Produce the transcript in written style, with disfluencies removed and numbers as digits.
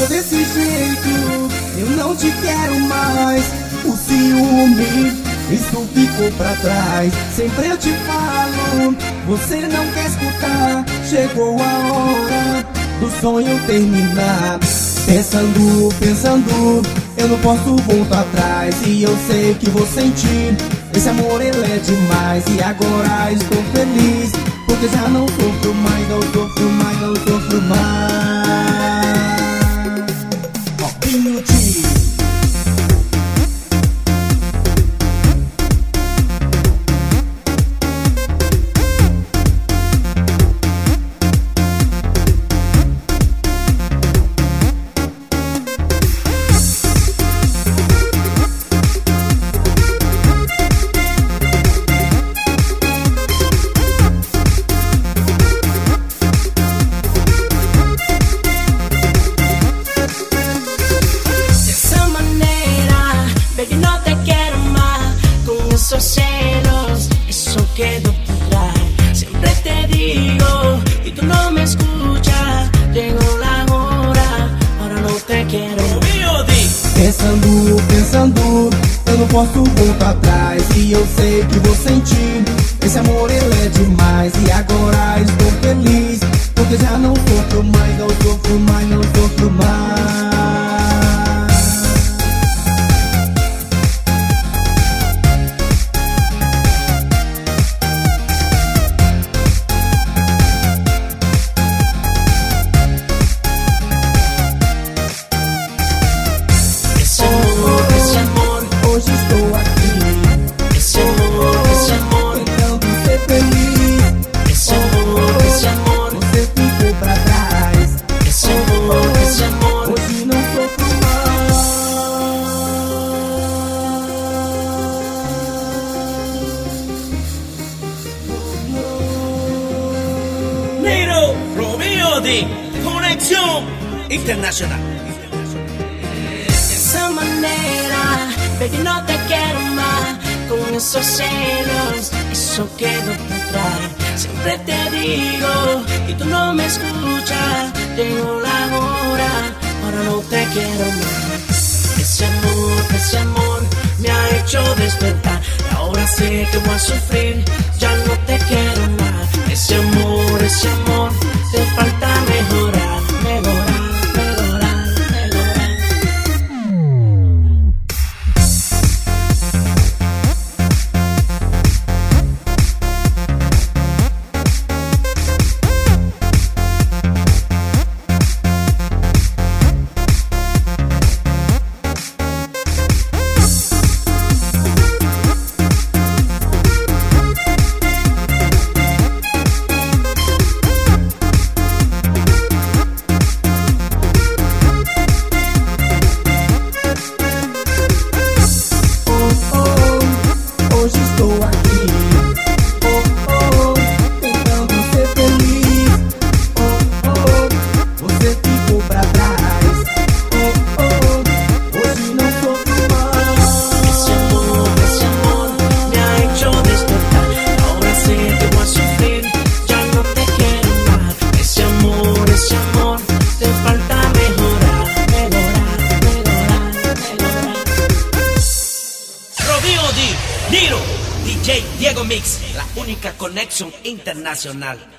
tô desse jeito, eu não te quero mais. O ciúme, isso ficou pra trás. Sempre eu te falo, você não quer escutar. Chegou a hora do sonho terminar. Pensando, eu não posso voltar atrás. E eu sei que vou sentir, esse amor ele é demais. E agora estou feliz, porque já não sofro mais, não sofro mais, não sofro mais. Robinho D. Esos celos, eso quedó por atrás. Siempre te digo y tú no me escuchas. Llegó la hora, ahora no te quiero. Pensando, eu não posso voltar atrás. E eu sei que vou sentir, esse amor ele é demais. E agora estou feliz, porque já não sofro mais, não sofro mais, não sofro mais. Hoje estou aqui, Esse amor, tentando ser feliz. esse amor, Você ficou pra trás. esse amor. Hoje não sofro mais. Nero Romeo D. Conexión Internacional. De esa manera, baby, no te quiero más. Con esos celos, eso quedó por atrás. Siempre te digo y tú no me escuchas. Llegó la hora, ahora no te quiero más. Ese amor me ha hecho despertar. Ahora sé que voy a sufrir, ya no te quiero más. Ese amor, te falta mejorar, mejorar. Hoje estou aqui, tentando ser feliz. Você ficou pra trás. Hoje não sofro mais. Ese amor me ha hecho despertar. Ahora sé que voy a sufrir, ya no te quiero más. Ese amor, te falta mejorar, mejorar. Romeo D. Nero DJ Diego Mix, la única conexión internacional.